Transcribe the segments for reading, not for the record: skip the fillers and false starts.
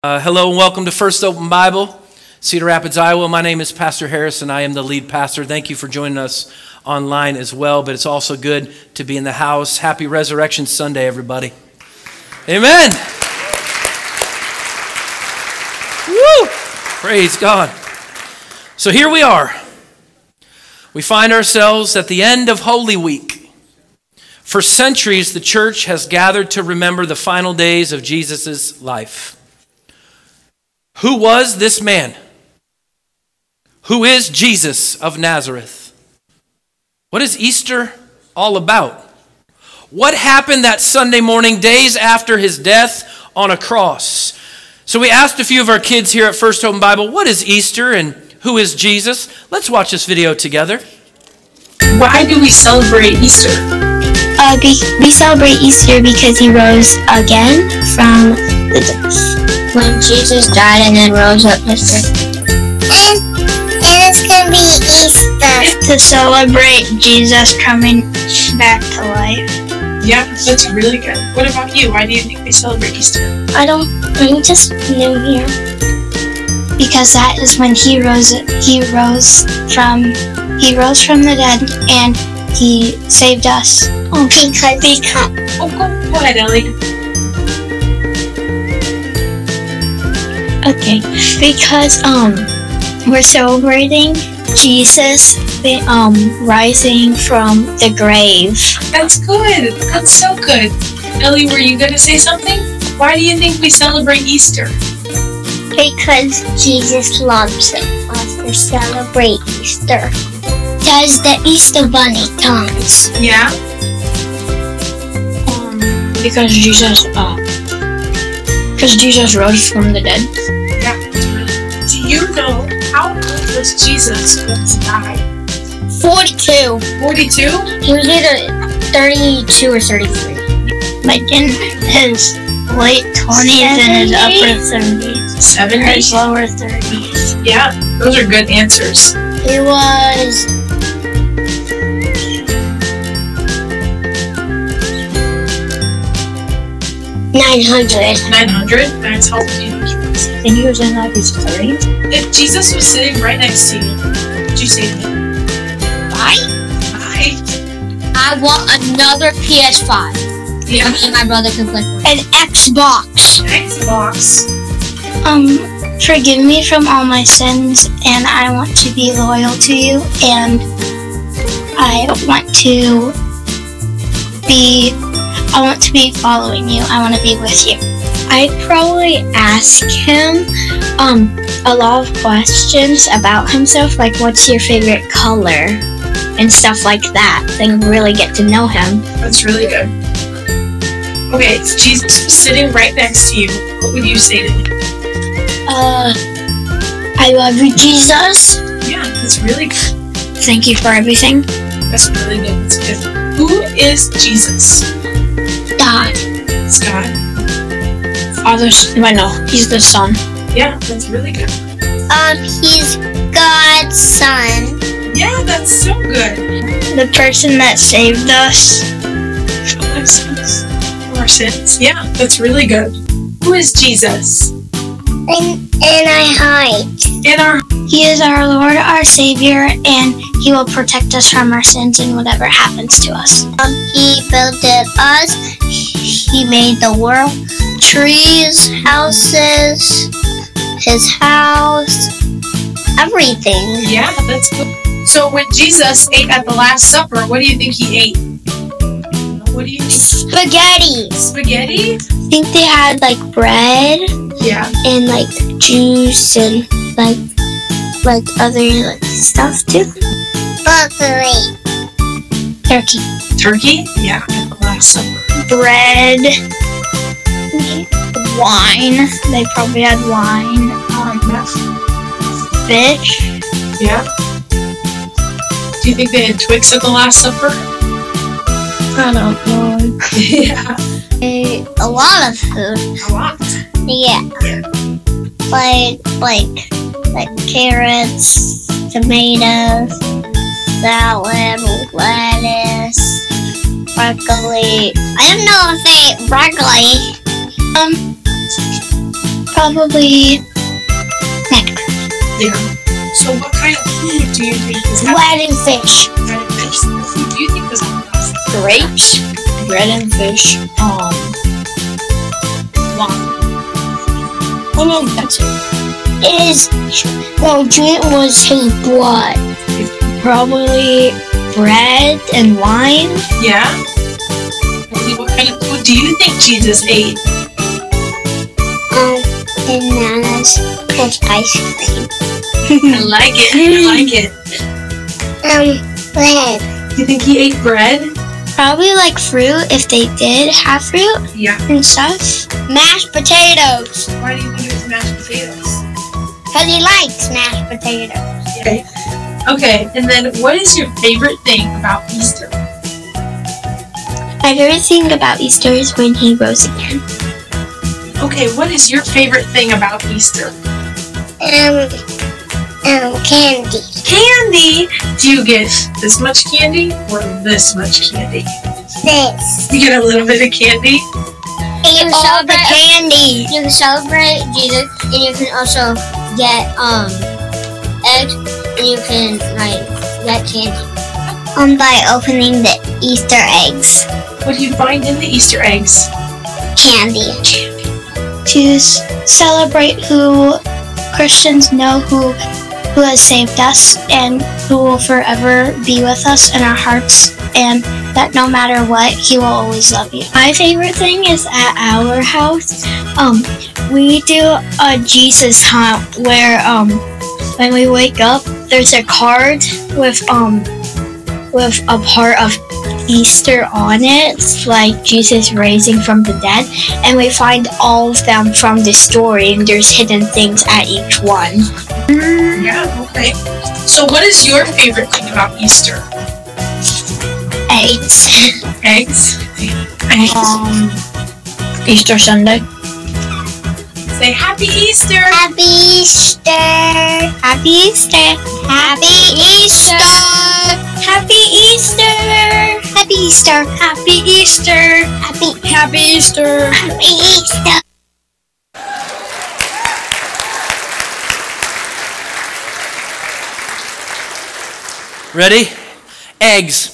Hello and welcome to First Open Bible, Cedar Rapids, Iowa. My name is Pastor Harris and I am the lead pastor. Thank you for joining us online as well, but it's also good to be in the house. Happy Resurrection Sunday, everybody. Amen. Woo! Praise God. So here we are. We find ourselves at the end of Holy Week. For centuries, the church has gathered to remember the final days of Jesus' life. Who was this man? Who is Jesus of Nazareth? What is Easter all about? What happened that Sunday morning, days after his death on a cross? So we asked a few of our kids here at First Open Bible, what is Easter and who is Jesus? Let's watch this video together. Why do we celebrate Easter? We celebrate Easter because he rose again from the dead. When Jesus died and then rose up Easter. And it's going to be Easter. To celebrate Jesus coming back to life. Yeah, that's really good. What about you? Why do you think we celebrate Easter? I'm just new here. Because that is when he rose from the dead and he saved us. Go ahead, Ellie. Okay, because we're celebrating Jesus rising from the grave. That's good. That's so good. Ellie, were you going to say something? Why do you think we celebrate Easter? Because Jesus loves us to celebrate Easter. Does the Easter bunny comes? Yeah? Because Jesus rose from the dead. Yeah. Do you know how old was Jesus when he died? 42. 42? He was either 32 or 33. Like in his late 20s and his upper 30s. 70? Or his lower 30s. Yeah, those are good answers. He was 900. 900? That's how old do you think he was? I think he was in like his 30s. If Jesus was sitting right next to you, what would you say to him? Bye. Bye. I want another PS5. Yeah. Me and my brother can play an Xbox. Xbox. Forgive me from all my sins, and I want to be loyal to you, and I want to be following you. I want to be with you. I'd probably ask him a lot of questions about himself, like what's your favorite color and stuff like that. Then really get to know him. That's really good. Okay, if Jesus was sitting right next to you, what would you say to him? I love you, Jesus. Yeah, that's really good. Thank you for everything. That's really good. That's good. Who is Jesus? God. It's God. He's the Son. Yeah, that's really good. He's God's son. Yeah, that's so good. The person that saved us. For our sins. Yeah, that's really good. Who is Jesus? In our heart. He is our Lord, our Savior, and He will protect us from our sins and whatever happens to us. He built us. He made the world, trees, houses, his house, everything. Yeah, that's good. So when Jesus ate at the Last Supper, what do you think he ate? What do you think? Spaghetti. Spaghetti? I think they had like bread Yeah. and like juice and like other like stuff too. Broccoli. Turkey. Turkey? Yeah, at the Last Supper. Bread. Wine. They probably had wine. Fish. Yeah. Do you think they had Twix at the Last Supper? I don't know. Yeah. A lot of food. A lot. Yeah. Like carrots, tomatoes, salad, lettuce, broccoli. I don't know if they ate broccoli. Probably nectar. Yeah. So what kind of food do you think was Bread and fish. bread and fish? What food do you think was on the last? Grapes, bread and fish, wine. And then that's drink was his blood. Probably bread and wine. Yeah. What kind of food do you think Jesus ate? Bananas with ice cream. I like it. I like it. Bread. You think he ate bread? Probably like fruit if they did have fruit Yeah. and stuff. Mashed potatoes. Why do you think it was mashed potatoes? Because he likes mashed potatoes. Okay. Okay, and then what is your favorite thing about Easter? My favorite thing about Easter is when he rose again. Okay, what is your favorite thing about Easter? Candy. Candy! Do you get this much candy or this much candy? This. You get a little bit of candy? Eat all the candy. You can celebrate Jesus, and you can also get eggs, and you can get candy. By opening the Easter eggs. What do you find in the Easter eggs? Candy. To celebrate who Christians know who has saved us and who will forever be with us in our hearts, and that no matter what, he will always love you. My favorite thing is at our house, we do a Jesus hunt where when we wake up, there's a card with a part of Easter on it, like Jesus raising from the dead, and we find all of them from the story, and there's hidden things at each one. Yeah, okay. So what is your favorite thing about Easter? Eggs. Eggs? Easter Sunday. Say Happy Easter! Happy Easter! Happy Easter! Happy Easter! Happy Easter! Happy Easter! Happy Easter! Happy Easter! Happy Easter! Ready? Eggs.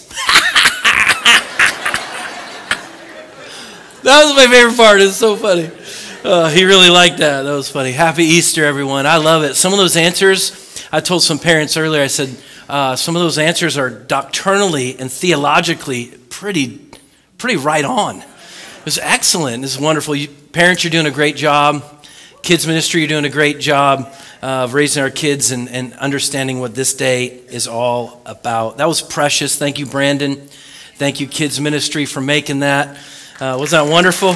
That was my favorite part. It's so funny. He really liked that. That was funny. Happy Easter, everyone. I love it. Some of those answers, I told some parents earlier, I said, some of those answers are doctrinally and theologically pretty right on. It was excellent. This is wonderful. Parents, you're doing a great job. Kids ministry, you're doing a great job of raising our kids and understanding what this day is all about. That was precious. Thank you, Brandon. Thank you, kids ministry, for making that. Was that wonderful?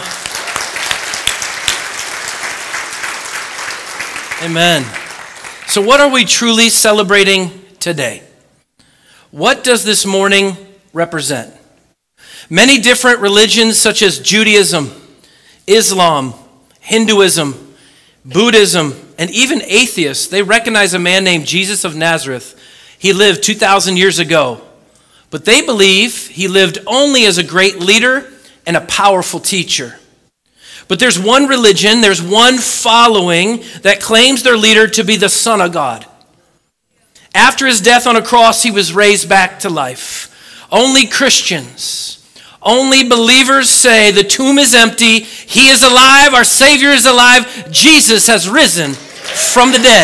Amen. So what are we truly celebrating today? What does this morning represent? Many different religions such as Judaism, Islam, Hinduism, Buddhism, and even atheists, they recognize a man named Jesus of Nazareth. He lived 2,000 years ago, but they believe he lived only as a great leader and a powerful teacher. But there's one religion, there's one following that claims their leader to be the Son of God. After his death on a cross, he was raised back to life. Only Christians, only believers say the tomb is empty, he is alive, our Savior is alive, Jesus has risen from the dead.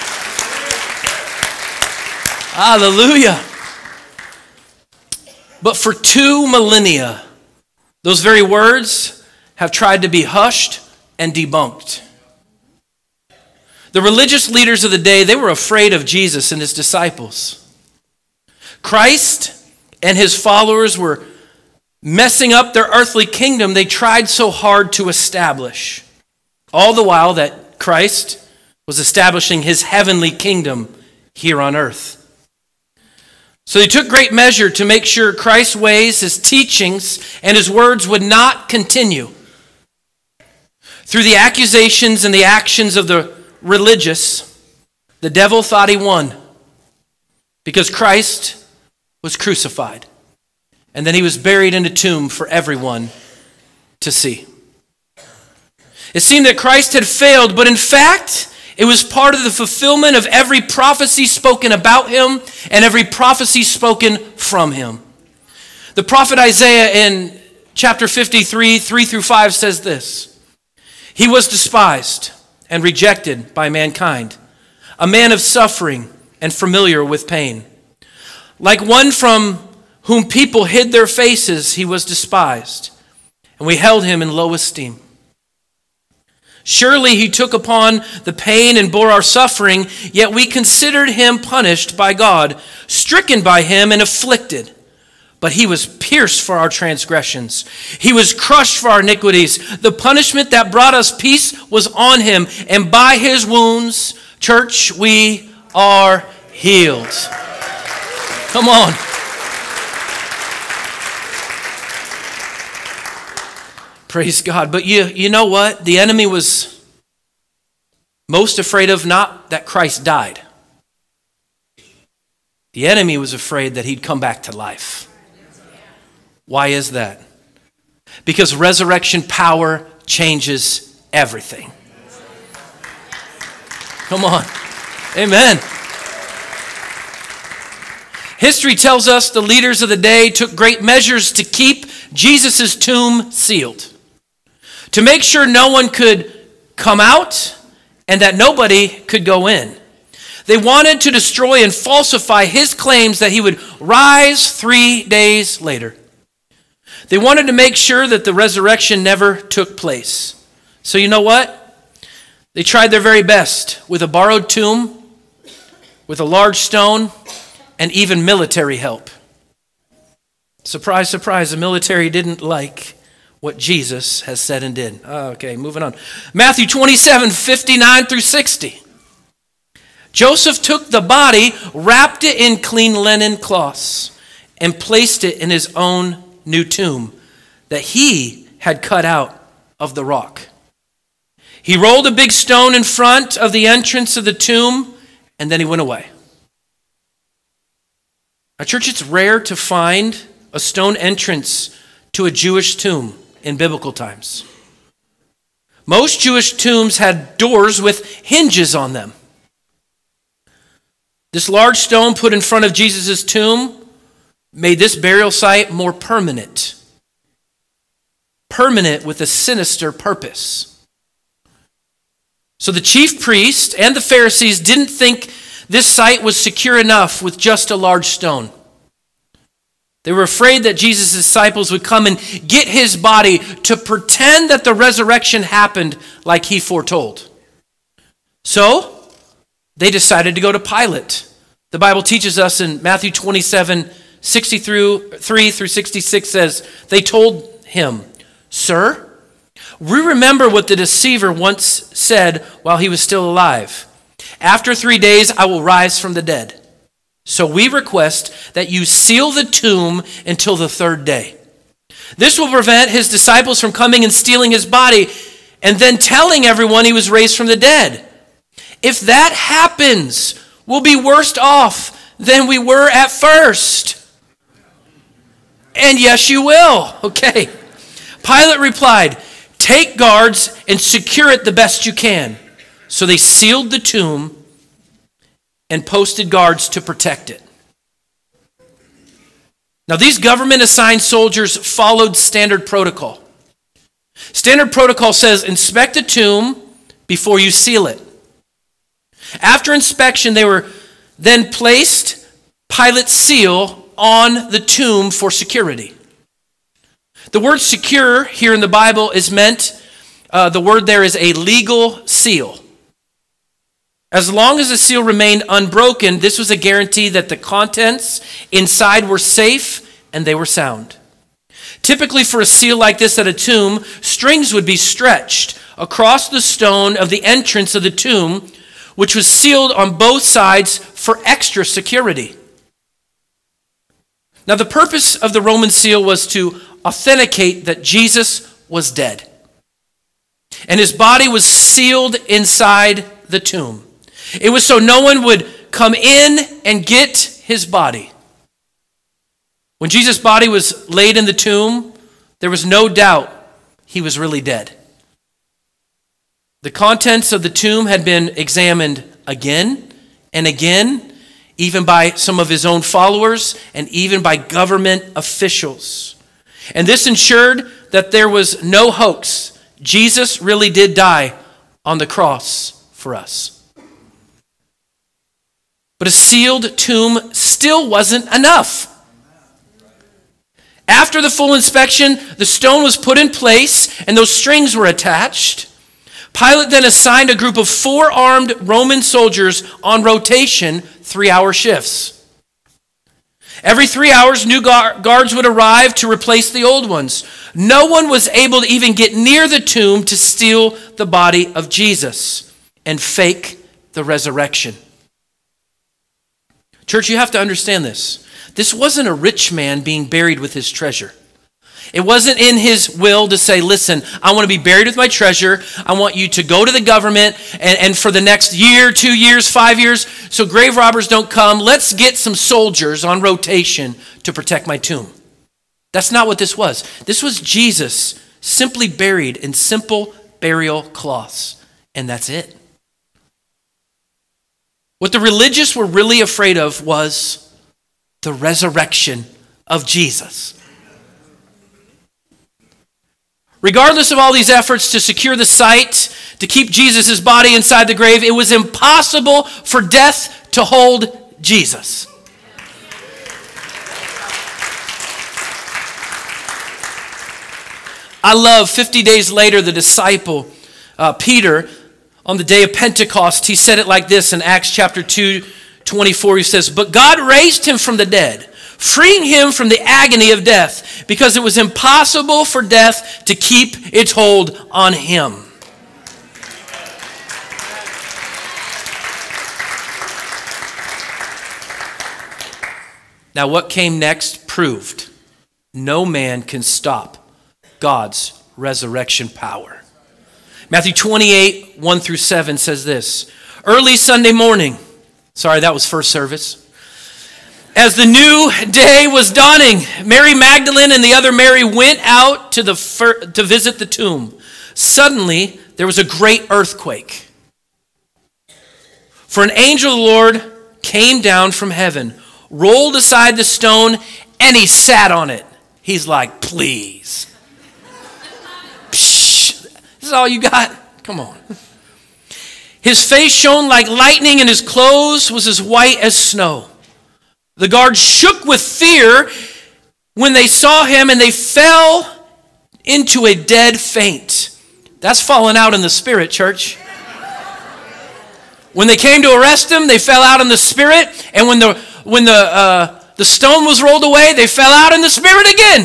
Hallelujah. But for 2 millennia, those very words have tried to be hushed and debunked. The religious leaders of the day, they were afraid of Jesus and his disciples. Christ and his followers were messing up their earthly kingdom they tried so hard to establish. All the while that Christ was establishing his heavenly kingdom here on earth. So they took great measure to make sure Christ's ways, his teachings, and his words would not continue. Through the accusations and the actions of the religious, the devil thought he won because Christ was crucified. And then he was buried in a tomb for everyone to see. It seemed that Christ had failed, but in fact, it was part of the fulfillment of every prophecy spoken about him and every prophecy spoken from him. The prophet Isaiah in chapter 53, 3 through 5 says this: "He was despised and rejected by mankind, a man of suffering and familiar with pain. Like one from whom people hid their faces, he was despised, and we held him in low esteem. Surely he took upon the pain and bore our suffering, yet we considered him punished by God, stricken by him and afflicted. But he was pierced for our transgressions. He was crushed for our iniquities. The punishment that brought us peace was on him, and by his wounds, church, we are healed." Come on. Praise God. But you know what? The enemy was most afraid of not that Christ died. The enemy was afraid that he'd come back to life. Why is that? Because resurrection power changes everything. Come on. Amen. History tells us the leaders of the day took great measures to keep Jesus' tomb sealed, to make sure no one could come out and that nobody could go in. They wanted to destroy and falsify his claims that he would rise 3 days later. They wanted to make sure that the resurrection never took place. So you know what? They tried their very best with a borrowed tomb, with a large stone, and even military help. Surprise, surprise, the military didn't like what Jesus has said and did. Okay, moving on. Matthew 27, 59 through 60. Joseph took the body, wrapped it in clean linen cloths, and placed it in his own new tomb that he had cut out of the rock. He rolled a big stone in front of the entrance of the tomb, and then he went away. Now, church, it's rare to find a stone entrance to a Jewish tomb in biblical times. Most Jewish tombs had doors with hinges on them. This large stone put in front of Jesus' tomb made this burial site more permanent. Permanent with a sinister purpose. So the chief priest and the Pharisees didn't think this site was secure enough with just a large stone. They were afraid that Jesus' disciples would come and get his body to pretend that the resurrection happened like he foretold. So they decided to go to Pilate. The Bible teaches us in Matthew 27, 63 through 66 says, they told him, "Sir, we remember what the deceiver once said while he was still alive. After 3 days, I will rise from the dead. So we request that you seal the tomb until the third day. This will prevent his disciples from coming and stealing his body and then telling everyone he was raised from the dead. If that happens, we'll be worse off than we were at first." And yes, you will. Okay. Pilate replied, "Take guards and secure it the best you can." So they sealed the tomb and posted guards to protect it. Now, these government-assigned soldiers followed standard protocol. Standard protocol says, inspect a tomb before you seal it. After inspection, they were then placed Pilate's seal on the tomb for security. The word secure here in the Bible is meant, the word there is a legal seal. As long as the seal remained unbroken, this was a guarantee that the contents inside were safe and they were sound. Typically for a seal like this at a tomb, strings would be stretched across the stone of the entrance of the tomb, which was sealed on both sides for extra security. Now, the purpose of the Roman seal was to authenticate that Jesus was dead, and his body was sealed inside the tomb. It was so no one would come in and get his body. When Jesus' body was laid in the tomb, there was no doubt he was really dead. The contents of the tomb had been examined again and again, even by some of his own followers and even by government officials. And this ensured that there was no hoax. Jesus really did die on the cross for us. But a sealed tomb still wasn't enough. After the full inspection, the stone was put in place and those strings were attached. Pilate then assigned a group of 4 armed Roman soldiers on rotation, 3-hour shifts. Every 3 hours, new guards would arrive to replace the old ones. No one was able to even get near the tomb to steal the body of Jesus and fake the resurrection. Church, you have to understand this. This wasn't a rich man being buried with his treasure. It wasn't in his will to say, listen, I want to be buried with my treasure. I want you to go to the government and for the next year, 2 years, 5 years, so grave robbers don't come, let's get some soldiers on rotation to protect my tomb. That's not what this was. This was Jesus simply buried in simple burial cloths, and that's it. What the religious were really afraid of was the resurrection of Jesus. Regardless of all these efforts to secure the site, to keep Jesus' body inside the grave, it was impossible for death to hold Jesus. I love 50 days later, the disciple, Peter, on the day of Pentecost, he said it like this in Acts chapter 2:24. He says, "But God raised him from the dead, freeing him from the agony of death, because it was impossible for death to keep its hold on him." Now, what came next proved no man can stop God's resurrection power. Matthew 28, 1-7 says this. Early Sunday morning, sorry, that was first service. As the new day was dawning, Mary Magdalene and the other Mary went out to visit the tomb. Suddenly, there was a great earthquake. For an angel of the Lord came down from heaven, rolled aside the stone, and he sat on it. He's like, please. Psh, this is all you got? Come on. His face shone like lightning, and his clothes was as white as snow. The guards shook with fear when they saw him, and they fell into a dead faint. That's falling out in the spirit, church. When they came to arrest him, they fell out in the spirit, and when the stone was rolled away, they fell out in the spirit again.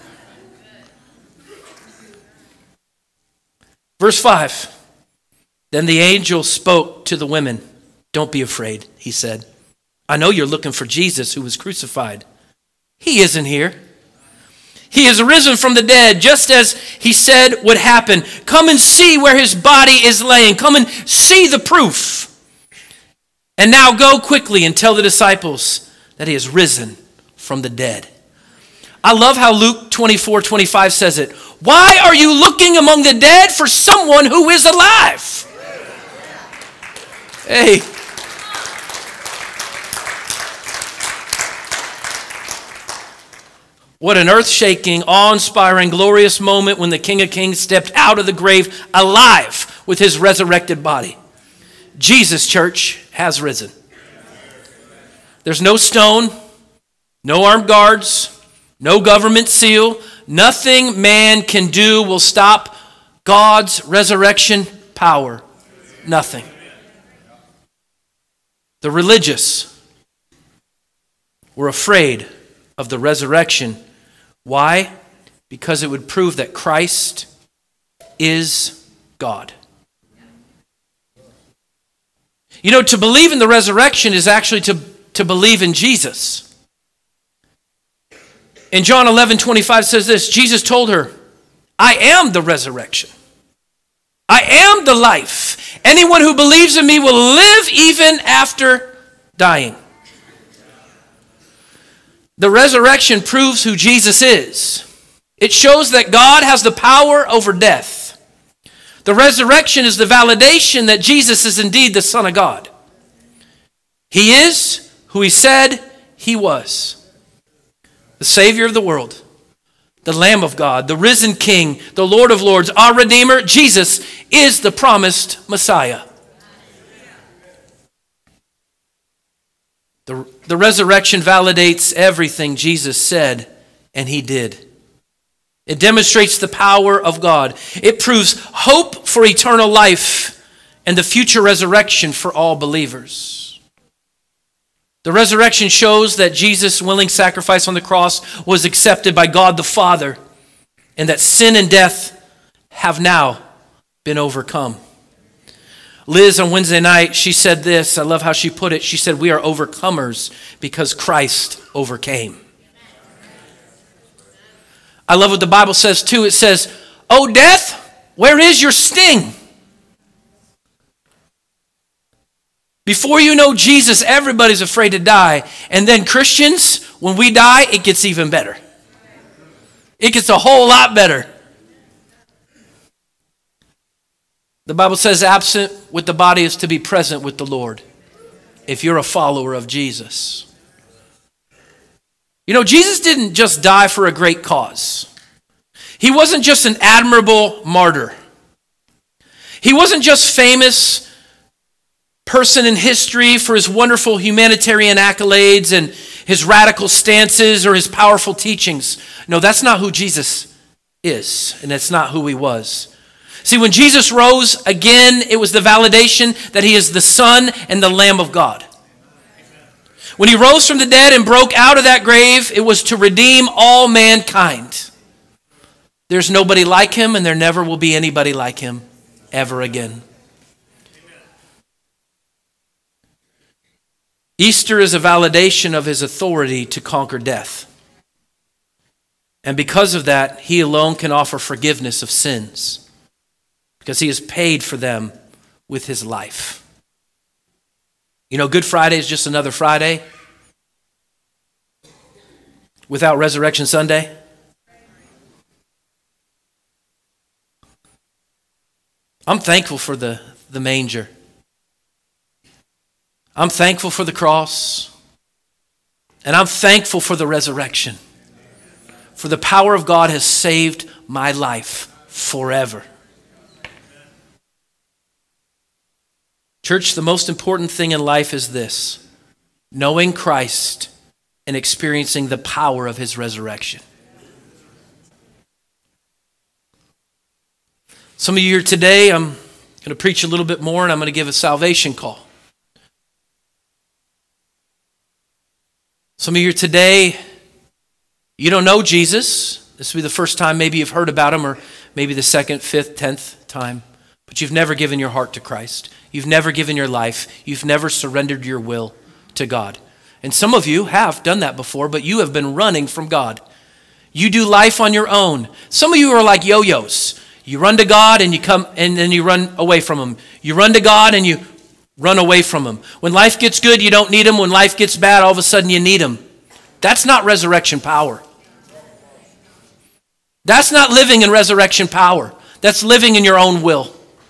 Verse 5. Then the angel spoke to the women. "Don't be afraid," he said. "I know you're looking for Jesus who was crucified. He isn't here. He is risen from the dead, just as he said would happen. Come and see where his body is laying. Come and see the proof. And now go quickly and tell the disciples that he has risen from the dead." I love how Luke 24:25 says it. "Why are you looking among the dead for someone who is alive?" Hey. What an earth-shaking, awe-inspiring, glorious moment when the King of Kings stepped out of the grave alive with his resurrected body. Jesus, church, has risen. There's no stone, no armed guards, no government seal. Nothing man can do will stop God's resurrection power. Nothing. The religious were afraid of the resurrection. Why? Because it would prove that Christ is God. You know, to believe in the resurrection is actually to believe in Jesus. In John 11:25 says this, Jesus told her, "I am the resurrection. I am the life. Anyone who believes in me will live even after dying." The resurrection proves who Jesus is. It shows that God has the power over death. The resurrection is the validation that Jesus is indeed the Son of God. He is who he said he was. The Savior of the world, the Lamb of God, the risen King, the Lord of Lords, our Redeemer. Jesus is the promised Messiah. The resurrection validates everything Jesus said and he did. It demonstrates the power of God. It proves hope for eternal life and the future resurrection for all believers. The resurrection shows that Jesus' willing sacrifice on the cross was accepted by God the Father, and that sin and death have now been overcome. Liz, on Wednesday night, she said this. I love how she put it. She said, we are overcomers because Christ overcame. I love what the Bible says too. It says, "O death, where is your sting?" Before you know Jesus, everybody's afraid to die. And then Christians, when we die, it gets even better. It gets a whole lot better. The Bible says absent with the body is to be present with the Lord, if you're a follower of Jesus. You know, Jesus didn't just die for a great cause. He wasn't just an admirable martyr. He wasn't just famous person in history for his wonderful humanitarian accolades and his radical stances or his powerful teachings. No, that's not who Jesus is, and that's not who he was. See, when Jesus rose again, it was the validation that he is the Son and the Lamb of God. When he rose from the dead and broke out of that grave, it was to redeem all mankind. There's nobody like him, and there never will be anybody like him ever again. Easter is a validation of his authority to conquer death. And because of that, he alone can offer forgiveness of sins, because he has paid for them with his life. You know, Good Friday is just another Friday without Resurrection Sunday. I'm thankful for the manger. I'm thankful for the cross. And I'm thankful for the resurrection. For the power of God has saved my life forever. Church, the most important thing in life is this: knowing Christ and experiencing the power of his resurrection. Some of you here today, I'm going to preach a little bit more, and I'm going to give a salvation call. Some of you here today, you don't know Jesus. This will be the first time maybe you've heard about him, or maybe the second, fifth, 10th time. But you've never given your heart to Christ. You've never given your life. You've never surrendered your will to God. And some of you have done that before, but you have been running from God. You do life on your own. Some of you are like yo-yos. You run to God and you come, and then you run away from him. You run to God and you run away from him. When life gets good, you don't need him. When life gets bad, all of a sudden you need him. That's not resurrection power. That's not living in resurrection power. That's living in your own will.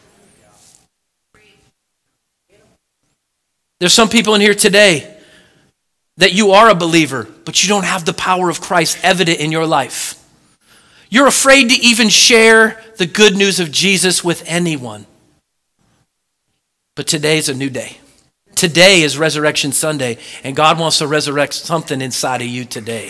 There's some people in here today that you are a believer, but you don't have the power of Christ evident in your life. You're afraid to even share the good news of Jesus with anyone. But today's a new day. Today is Resurrection Sunday, and God wants to resurrect something inside of you today.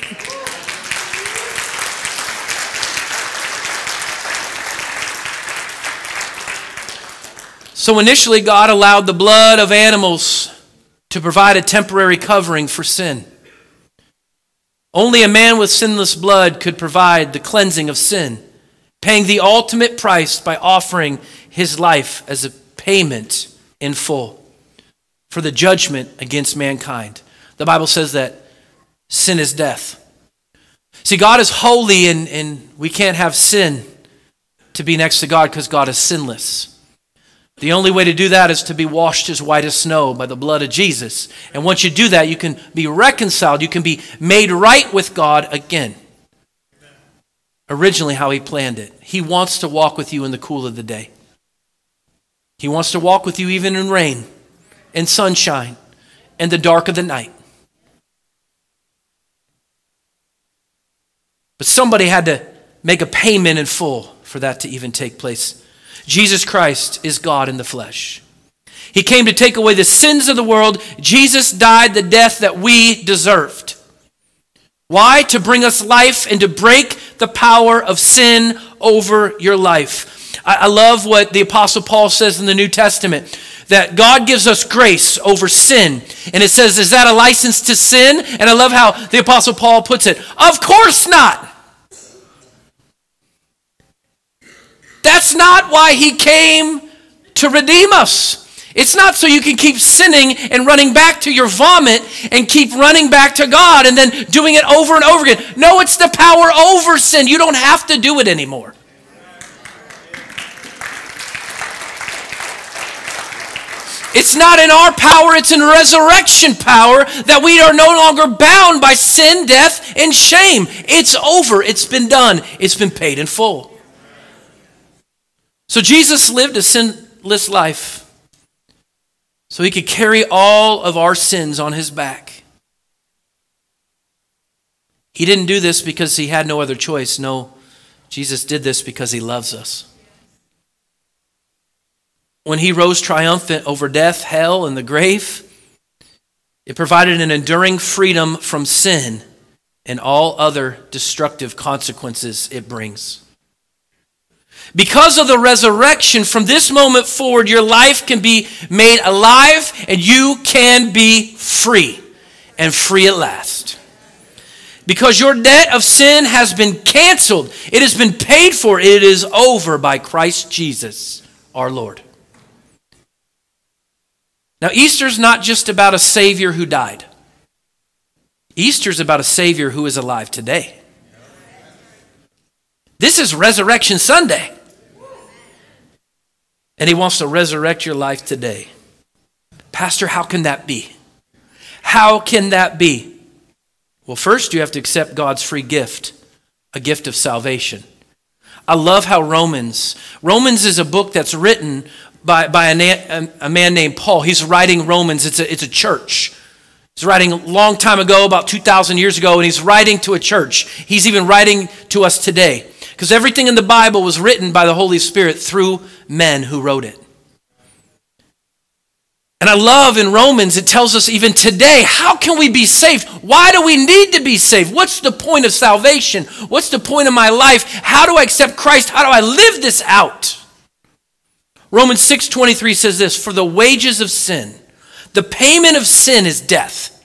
So initially, God allowed the blood of animals to provide a temporary covering for sin. Only a man with sinless blood could provide the cleansing of sin, paying the ultimate price by offering his life as a payment in full for the judgment against mankind. The Bible says that sin is death. See, God is holy, and we can't have sin to be next to God because God is sinless. The only way to do that is to be washed as white as snow by the blood of Jesus. And once you do that, you can be reconciled. You can be made right with God again. Originally how he planned it. He wants to walk with you in the cool of the day. He wants to walk with you even in rain and sunshine and the dark of the night. But somebody had to make a payment in full for that to even take place. Jesus Christ is God in the flesh. He came to take away the sins of the world. Jesus died the death that we deserved. Why? To bring us life and to break the power of sin over your life. I love what the Apostle Paul says in the New Testament, that God gives us grace over sin. And it says, is that a license to sin? And I love how the Apostle Paul puts it. Of course not. That's not why he came to redeem us. It's not so you can keep sinning and running back to your vomit and keep running back to God and then doing it over and over again. No, it's the power over sin. You don't have to do it anymore. It's not in our power, it's in resurrection power that we are no longer bound by sin, death, and shame. It's over. It's been done. It's been paid in full. So Jesus lived a sinless life so he could carry all of our sins on his back. He didn't do this because he had no other choice. No, Jesus did this because he loves us. When he rose triumphant over death, hell, and the grave, it provided an enduring freedom from sin and all other destructive consequences it brings. Because of the resurrection, from this moment forward, your life can be made alive and you can be free, and free at last. Because your debt of sin has been canceled. It has been paid for. It is over by Christ Jesus, our Lord. Now, Easter's not just about a Savior who died. Easter's about a Savior who is alive today. This is Resurrection Sunday. And he wants to resurrect your life today. Pastor, how can that be? How can that be? Well, first you have to accept God's free gift, a gift of salvation. I love how Romans is a book that's written by a man named Paul. He's writing Romans. It's a church. He's writing a long time ago, about 2,000 years ago, and he's writing to a church. He's even writing to us today. Because everything in the Bible was written by the Holy Spirit through men who wrote it. And I love in Romans, it tells us even today, how can we be saved? Why do we need to be saved? What's the point of salvation? What's the point of my life? How do I accept Christ? How do I live this out? Romans 6:23 says this, for the wages of sin, the payment of sin is death.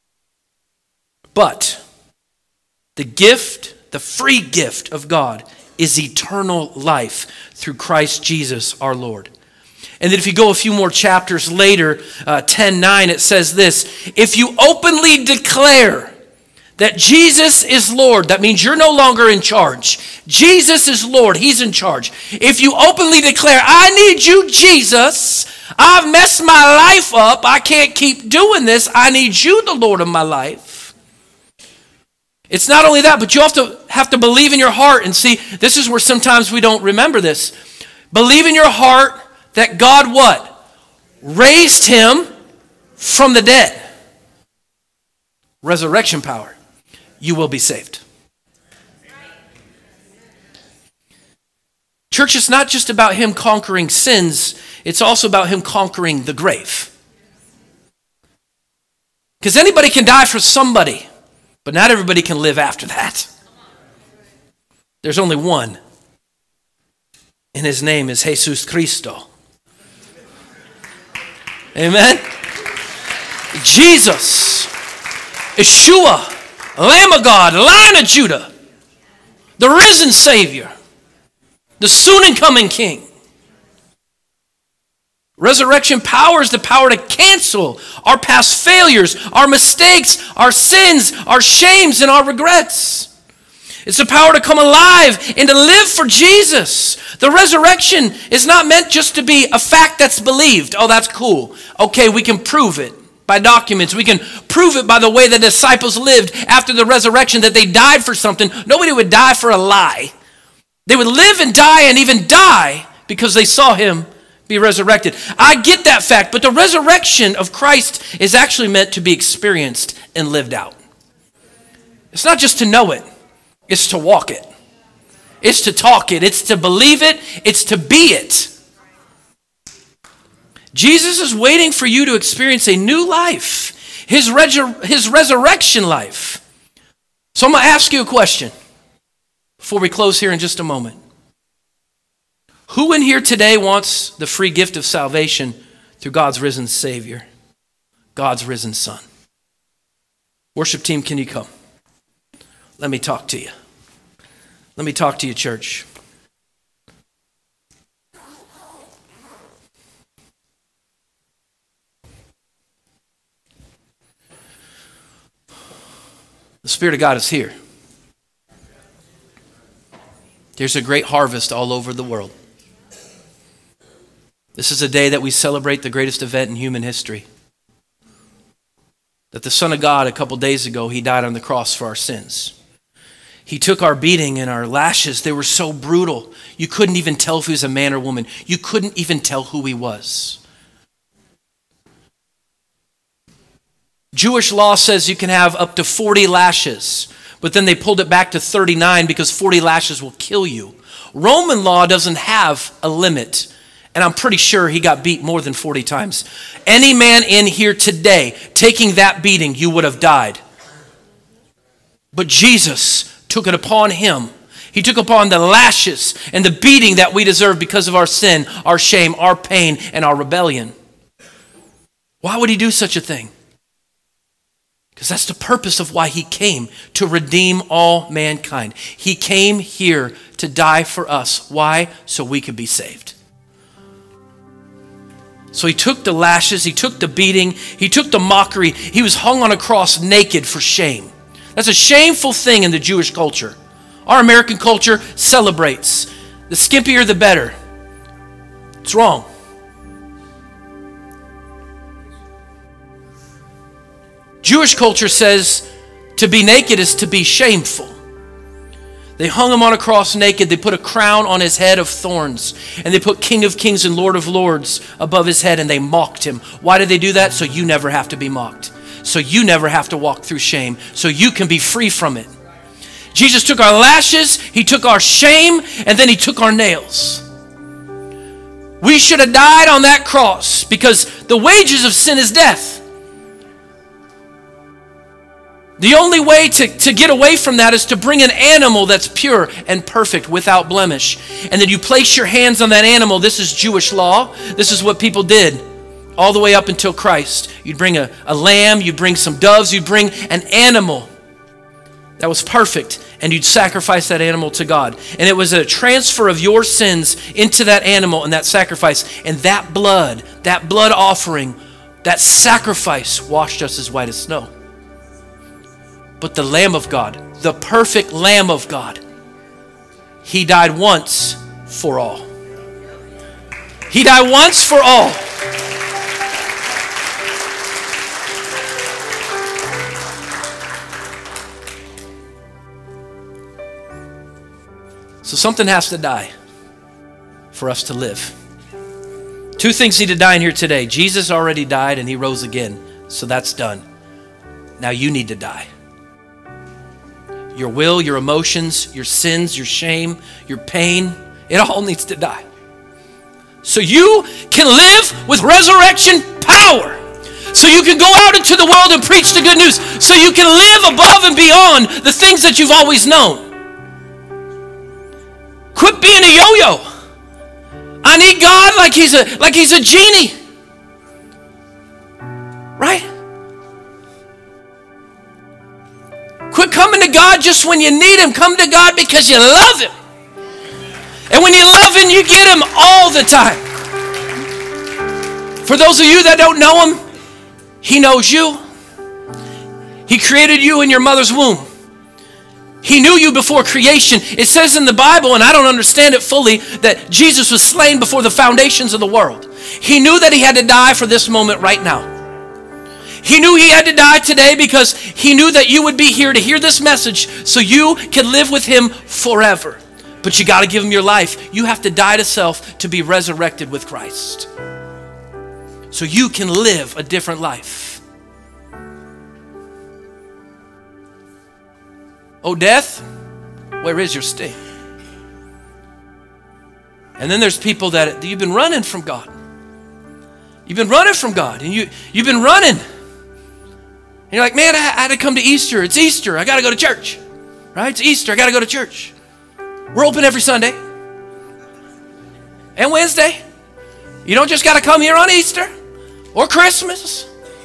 But the gift, the free gift of God is eternal life through Christ Jesus our Lord. And then if you go a few more chapters later, 10:9, it says this, if you openly declare that Jesus is Lord, that means you're no longer in charge. Jesus is Lord, he's in charge. If you openly declare, I need you, Jesus, I've messed my life up, I can't keep doing this, I need you, the Lord of my life. It's not only that, but you have to believe in your heart. And see, this is where sometimes we don't remember this. Believe in your heart that God what? Raised him from the dead. Resurrection power. You will be saved. Church, it's not just about him conquering sins. It's also about him conquering the grave. Because anybody can die for somebody. But not everybody can live after that. There's only one. And his name is Jesus Cristo. Amen? Jesus, Yeshua, Lamb of God, Lion of Judah, the risen Savior, the soon and coming King. Resurrection power is the power to cancel our past failures, our mistakes, our sins, our shames, and our regrets. It's the power to come alive and to live for Jesus. The resurrection is not meant just to be a fact that's believed. Oh, that's cool. Okay, we can prove it by documents. We can prove it by the way the disciples lived after the resurrection, that they died for something. Nobody would die for a lie. They would live and die and even die because they saw him be resurrected. I get that fact, but the resurrection of Christ is actually meant to be experienced and lived out. It's not just to know it, it's to walk it. It's to talk it, it's to believe it, it's to be it. Jesus is waiting for you to experience a new life, his resurrection life. So I'm going to ask you a question before we close here in just a moment. Who in here today wants the free gift of salvation through God's risen Savior, God's risen Son? Worship team, can you come? Let me talk to you. Let me talk to you, church. The Spirit of God is here. There's a great harvest all over the world. This is a day that we celebrate the greatest event in human history. That the Son of God, a couple days ago, he died on the cross for our sins. He took our beating and our lashes. They were so brutal. You couldn't even tell if he was a man or woman. You couldn't even tell who he was. Jewish law says you can have up to 40 lashes, but then they pulled it back to 39 because 40 lashes will kill you. Roman law doesn't have a limit, and I'm pretty sure he got beat more than 40 times. Any man in here today taking that beating, you would have died. But Jesus took it upon him. He took upon the lashes and the beating that we deserve because of our sin, our shame, our pain, and our rebellion. Why would he do such a thing? Because that's the purpose of why he came, to redeem all mankind. He came here to die for us. Why? So we could be saved. So he took the lashes, he took the beating, he took the mockery. He was hung on a cross naked for shame. That's a shameful thing in the Jewish culture. Our American culture celebrates. The skimpier, the better. It's wrong. Jewish culture says to be naked is to be shameful. They hung him on a cross naked. They put a crown on his head of thorns. And they put King of Kings and Lord of Lords above his head, and they mocked him. Why did they do that? So you never have to be mocked. So you never have to walk through shame. So you can be free from it. Jesus took our lashes, he took our shame, and then he took our nails. We should have died on that cross because the wages of sin is death. The only way to get away from that is to bring an animal that's pure and perfect without blemish. And then you place your hands on that animal. This is Jewish law. This is what people did all the way up until Christ. You'd bring a lamb, you'd bring some doves, you'd bring an animal that was perfect, and you'd sacrifice that animal to God. And it was a transfer of your sins into that animal and that sacrifice. And that blood offering, that sacrifice washed us as white as snow. But the Lamb of God, the perfect Lamb of God, he died once for all. He died once for all. So something has to die for us to live. Two things need to die in here today. Jesus already died and he rose again. So that's done. Now you need to die. Your will, your emotions, your sins, your shame, your pain, it all needs to die. So you can live with resurrection power. So you can go out into the world and preach the good news. So you can live above and beyond the things that you've always known. Quit being a yo-yo. I need God like he's a genie. Right? Quit coming to God just when you need him. Come to God because you love him. And when you love him, you get him all the time. For those of you that don't know him, he knows you. He created you in your mother's womb. He knew you before creation. It says in the Bible, and I don't understand it fully, that Jesus was slain before the foundations of the world. He knew that he had to die for this moment right now. He knew he had to die today because he knew that you would be here to hear this message so you can live with him forever. But you got to give him your life. You have to die to self to be resurrected with Christ, so you can live a different life. Oh, death, where is your sting? And then there's people that you've been running from God. You've been running from God, and you've been running. And you're like, man, I had to come to Easter. It's Easter. I got to go to church. Right? It's Easter. I got to go to church. We're open every Sunday and Wednesday. You don't just got to come here on Easter or Christmas.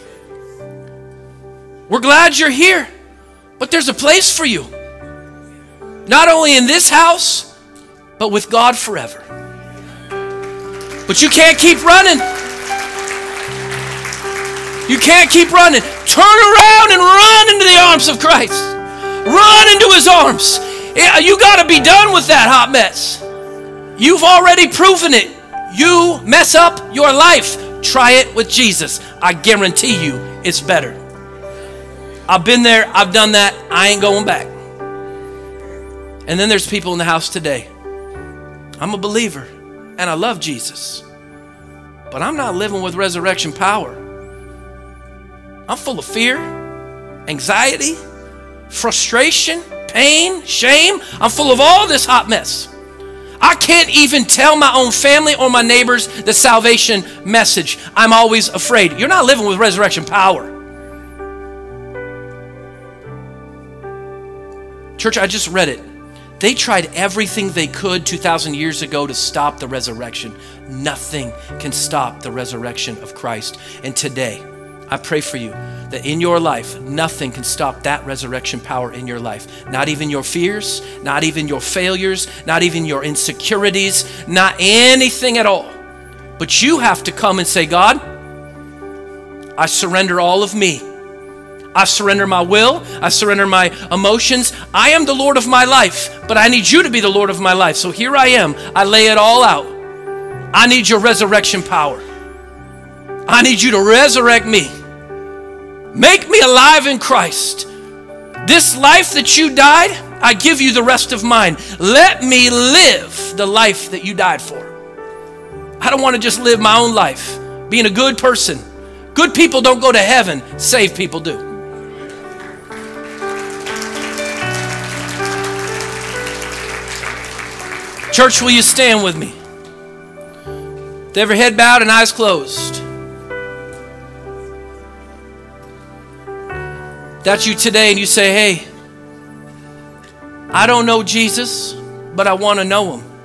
We're glad you're here, but there's a place for you. Not only in this house, but with God forever. But you can't keep running. You can't keep running. Turn around and run into the arms of Christ. Run into his arms. You got to be done with that hot mess. You've already proven it. You mess up your life, try it with Jesus. I guarantee you it's better. I've been there. I've done that. I ain't going back. And then there's people in the house today. I'm a believer and I love Jesus, but I'm not living with resurrection power. I'm full of fear, anxiety, frustration, pain, shame. I'm full of all this hot mess. I can't even tell my own family or my neighbors the salvation message. I'm always afraid. You're not living with resurrection power. Church, I just read it. They tried everything they could 2,000 years ago to stop the resurrection. Nothing can stop the resurrection of Christ. And today, I pray for you that in your life, nothing can stop that resurrection power in your life. Not even your fears, not even your failures, not even your insecurities, not anything at all. But you have to come and say, God, I surrender all of me. I surrender my will. I surrender my emotions. I am the Lord of my life, but I need you to be the Lord of my life. So here I am. I lay it all out. I need your resurrection power. I need you to resurrect me. Make me alive in Christ. This life that you died, I give you the rest of mine. Let me live the life that you died for. I don't want to just live my own life, being a good person. Good people don't go to heaven. Saved people do. Church, will you stand with me? With every head bowed and eyes closed. That's you today, and you say, hey, I don't know Jesus, but I want to know him.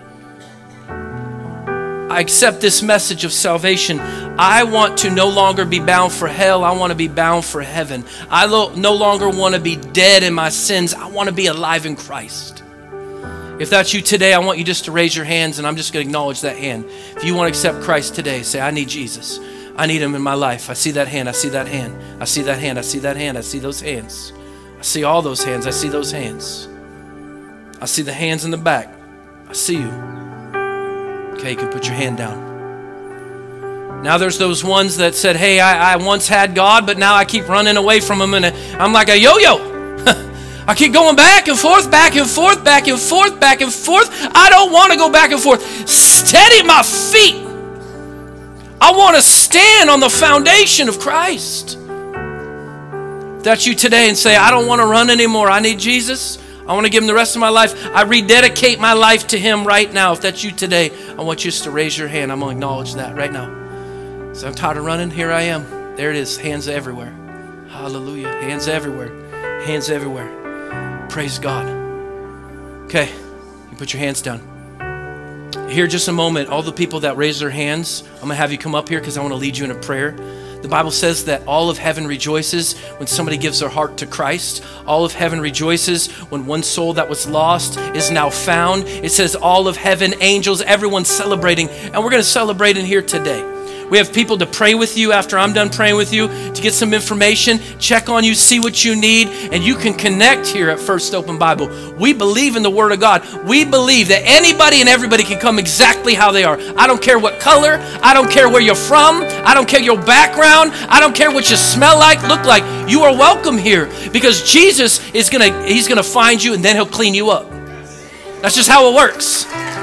I accept this message of salvation. I want to no longer be bound for hell. I want to be bound for heaven. I no longer want to be dead in my sins. I want to be alive in Christ. If that's you today, I want you just to raise your hands, and I'm just going to acknowledge that hand. If you want to accept Christ today, say, I need Jesus. I need him in my life. I see that hand. I see that hand. I see that hand. I see that hand. I see those hands. I see all those hands. I see those hands. I see the hands in the back. I see you. Okay, you can put your hand down. Now there's those ones that said, hey, I once had God, but now I keep running away from him, and I'm like a yo-yo. I keep going back and forth, back and forth, back and forth, back and forth. I don't want to go back and forth. Steady my feet. I want to stand on the foundation of Christ. If that's you today and say, I don't want to run anymore. I need Jesus. I want to give him the rest of my life. I rededicate my life to him right now. If that's you today, I want you just to raise your hand. I'm going to acknowledge that right now. So I'm tired of running. Here I am. There it is. Hands everywhere. Hallelujah. Hands everywhere. Hands everywhere. Praise God. Okay. You put your hands down. Here just a moment, all the people that raise their hands, I'm going to have you come up here because I want to lead you in a prayer. The Bible says that all of heaven rejoices when somebody gives their heart to Christ. All of heaven rejoices when one soul that was lost is now found. It says all of heaven, angels, everyone's celebrating, and we're going to celebrate in here today. We have people to pray with you after I'm done praying with you, to get some information, check on you, see what you need, and you can connect here at First Open Bible. We believe in the Word of God. We believe that anybody and everybody can come exactly how they are. I don't care what color. I don't care where you're from. I don't care your background. I don't care what you smell like, look like. You are welcome here because Jesus is he's gonna find you, and then he'll clean you up. That's just how it works.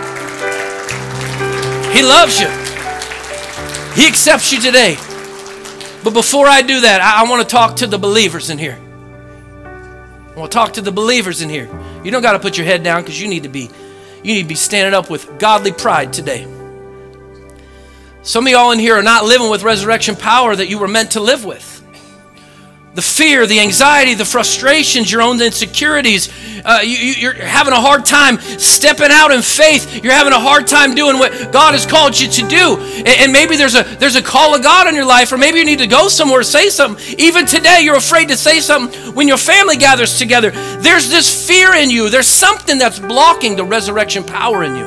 He loves you. He accepts you today. But before I do that, I want to talk to the believers in here. I want to talk to the believers in here. You don't got to put your head down because you need to be standing up with godly pride today. Some of y'all in here are not living with resurrection power that you were meant to live with. The fear, the anxiety, the frustrations, your own insecurities, you're having a hard time stepping out in faith. You're having a hard time doing what God has called you to do. And maybe there's a call of God in your life, or maybe you need to go somewhere, say something. Even today, you're afraid to say something when your family gathers together. There's this fear in you. There's something that's blocking the resurrection power in you.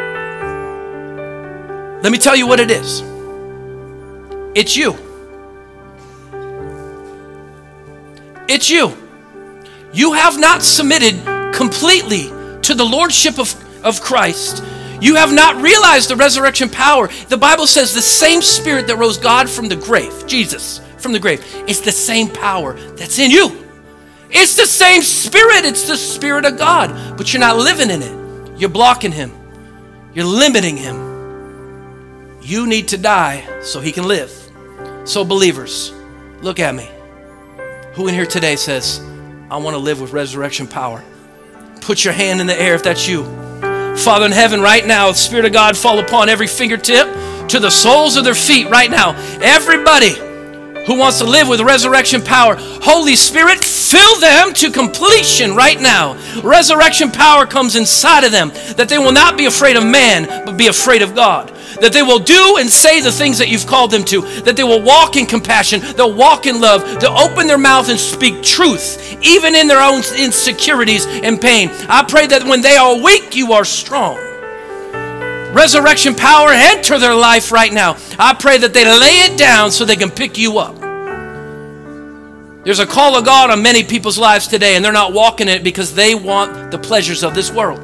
Let me tell you what it is. It's you. It's you. You have not submitted completely to the lordship of Christ. You have not realized the resurrection power. The Bible says the same spirit that rose God from the grave, Jesus from the grave, it's the same power that's in you. It's the same spirit. It's the Spirit of God. But you're not living in it. You're blocking him. You're limiting him. You need to die so he can live. So believers, look at me. Who in here today says, I want to live with resurrection power? Put your hand in the air if that's you. Father in heaven, right now, the Spirit of God fall upon every fingertip to the soles of their feet right now. Everybody who wants to live with resurrection power, Holy Spirit, fill them to completion right now. Resurrection power comes inside of them, that they will not be afraid of man, but be afraid of God. That they will do and say the things that you've called them to. That they will walk in compassion. They'll walk in love. They'll open their mouth and speak truth, even in their own insecurities and pain. I pray that when they are weak, you are strong. Resurrection power, enter their life right now. I pray that they lay it down so they can pick you up. There's a call of God on many people's lives today, and they're not walking in it because they want the pleasures of this world.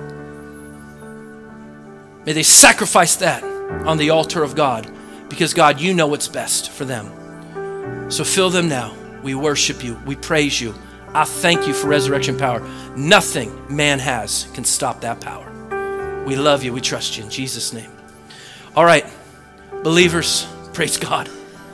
May they sacrifice that on the altar of God, because God, you know what's best for them. So fill them now. We worship you. We praise you. I thank you for resurrection power. Nothing man has can stop that power. We love you. We trust you in Jesus' name. All right, believers, praise God.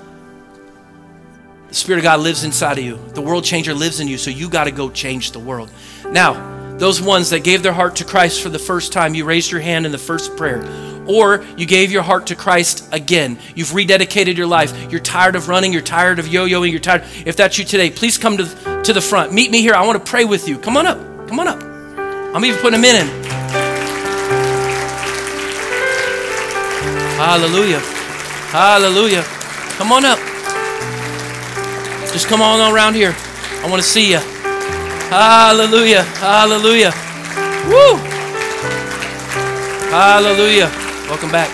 The Spirit of God lives inside of you. The world changer lives in you, so you got to go change the world. Now, those ones that gave their heart to Christ for the first time, you raised your hand in the first prayer. Or you gave your heart to Christ again. You've rededicated your life. You're tired of running. You're tired of yo-yoing. You're tired. If that's you today, please come to the front. Meet me here. I want to pray with you. Come on up. Come on up. I'm even putting a minute in. Hallelujah. Hallelujah. Come on up. Just come on around here. I want to see you. Hallelujah. Hallelujah. Woo. Hallelujah. Welcome back.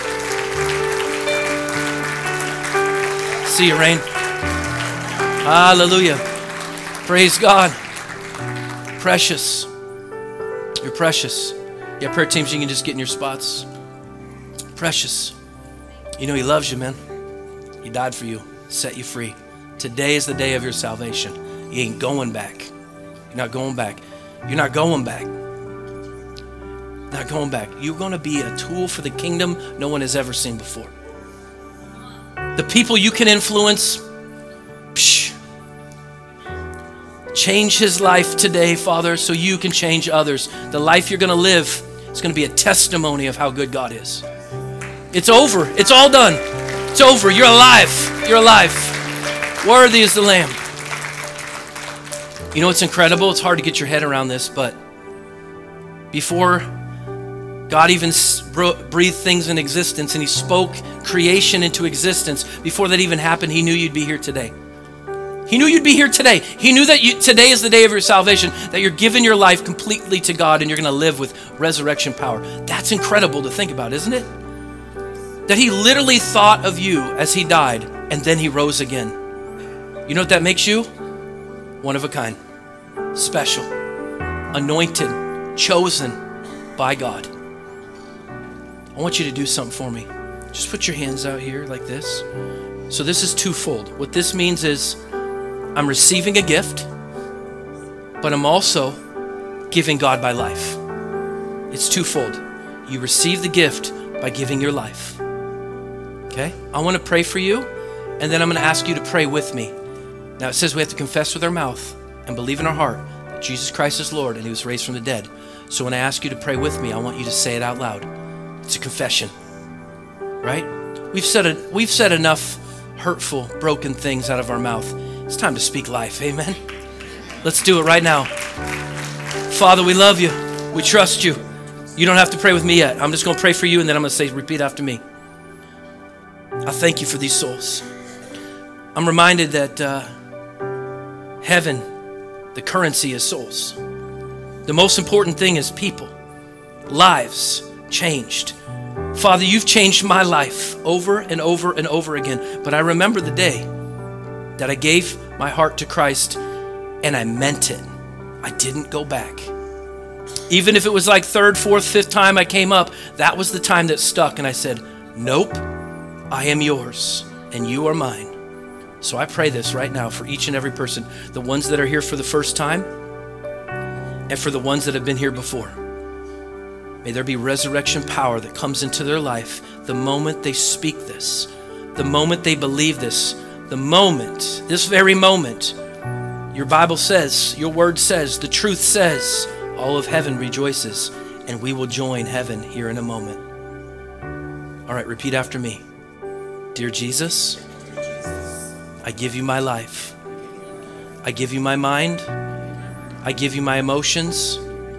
See you, Rain. Hallelujah. Praise God. Precious. You're precious. Yeah, prayer teams, you can just get in your spots. Precious. You know he loves you, man. He died for you, set you free. Today is the day of your salvation. You ain't going back. You're not going back. You're not going back. Not going back. You're going to be a tool for the kingdom no one has ever seen before. The people you can influence, change his life today, Father, so you can change others. The life you're going to live is going to be a testimony of how good God is. It's over. It's all done. It's over. You're alive. You're alive. Worthy is the Lamb. You know what's incredible? It's hard to get your head around this, but before God even breathed things in existence and he spoke creation into existence, before that even happened, he knew you'd be here today. He knew you'd be here today. He knew that today is the day of your salvation, that you're giving your life completely to God and you're going to live with resurrection power. That's incredible to think about, isn't it? That he literally thought of you as he died and then he rose again. You know what that makes you? One of a kind, special, anointed, chosen by God. I want you to do something for me. Just put your hands out here like this. So this is twofold. What this means is I'm receiving a gift, but I'm also giving God my life. It's twofold. You receive the gift by giving your life. Okay? I want to pray for you, and then I'm going to ask you to pray with me. Now it says we have to confess with our mouth and believe in our heart that Jesus Christ is Lord and he was raised from the dead. So when I ask you to pray with me, I want you to say it out loud. It's a confession, right? We've said enough hurtful, broken things out of our mouth. It's time to speak life, amen? Let's do it right now. Father, we love you. We trust you. You don't have to pray with me yet. I'm just going to pray for you, and then I'm going to say, repeat after me. I thank you for these souls. I'm reminded that heaven, the currency is souls. The most important thing is people, lives changed. Father, you've changed my life over and over and over again. But I remember the day that I gave my heart to Christ and I meant it. I didn't go back. Even if it was like third, fourth, fifth time I came up, that was the time that stuck. And I said, nope, I am yours and you are mine. So I pray this right now for each and every person, the ones that are here for the first time and for the ones that have been here before. May there be resurrection power that comes into their life the moment they speak this, the moment they believe this, the moment, this very moment. Your Bible says, your word says, the truth says, all of heaven rejoices, and we will join heaven here in a moment. All right, repeat after me. Dear Jesus, I give you my life. I give you my mind. I give you my emotions.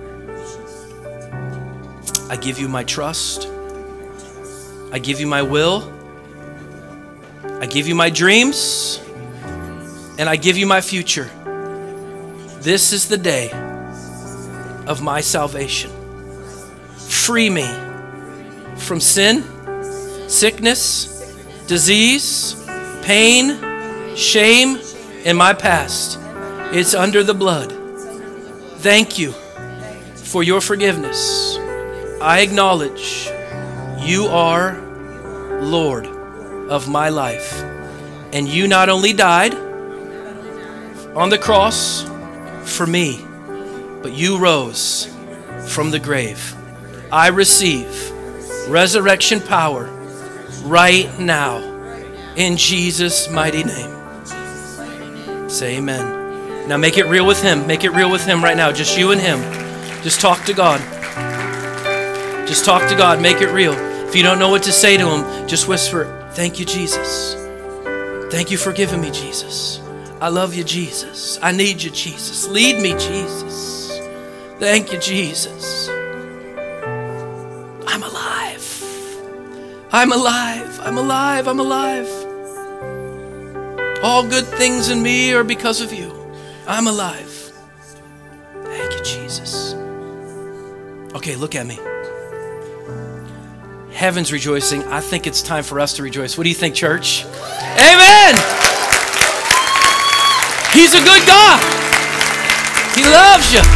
I give you my trust. I give you my will. I give you my dreams. And I give you my future. This is the day of my salvation. Free me from sin, sickness, disease, pain, shame in my past. It's under the blood. Thank you for your forgiveness. I acknowledge you are Lord of my life. And you not only died on the cross for me, but you rose from the grave. I receive resurrection power right now in Jesus' mighty name. Say amen. Now make it real with him. Make it real with him right now. Just you and him. Just talk to God. Just talk to God. Make it real. If you don't know what to say to him, just whisper, thank you, Jesus. Thank you for giving me, Jesus. I love you, Jesus. I need you, Jesus. Lead me, Jesus. Thank you, Jesus. I'm alive. I'm alive. I'm alive. I'm alive. All good things in me are because of you. I'm alive. Thank you, Jesus. Okay, look at me. Heaven's rejoicing. I think it's time for us to rejoice. What do you think, church? Amen! He's a good God. He loves you.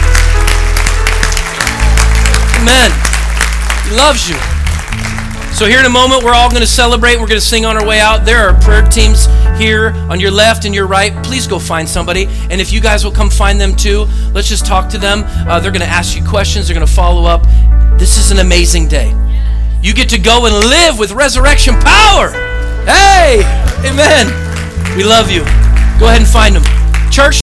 Amen. He loves you. So here in a moment, we're all going to celebrate. We're going to sing on our way out. There are prayer teams here on your left and your right. Please go find somebody. And if you guys will come find them too, let's just talk to them. They're going to ask you questions. They're going to follow up. This is an amazing day. You get to go and live with resurrection power. Hey, amen. We love you. Go ahead and find them. Church,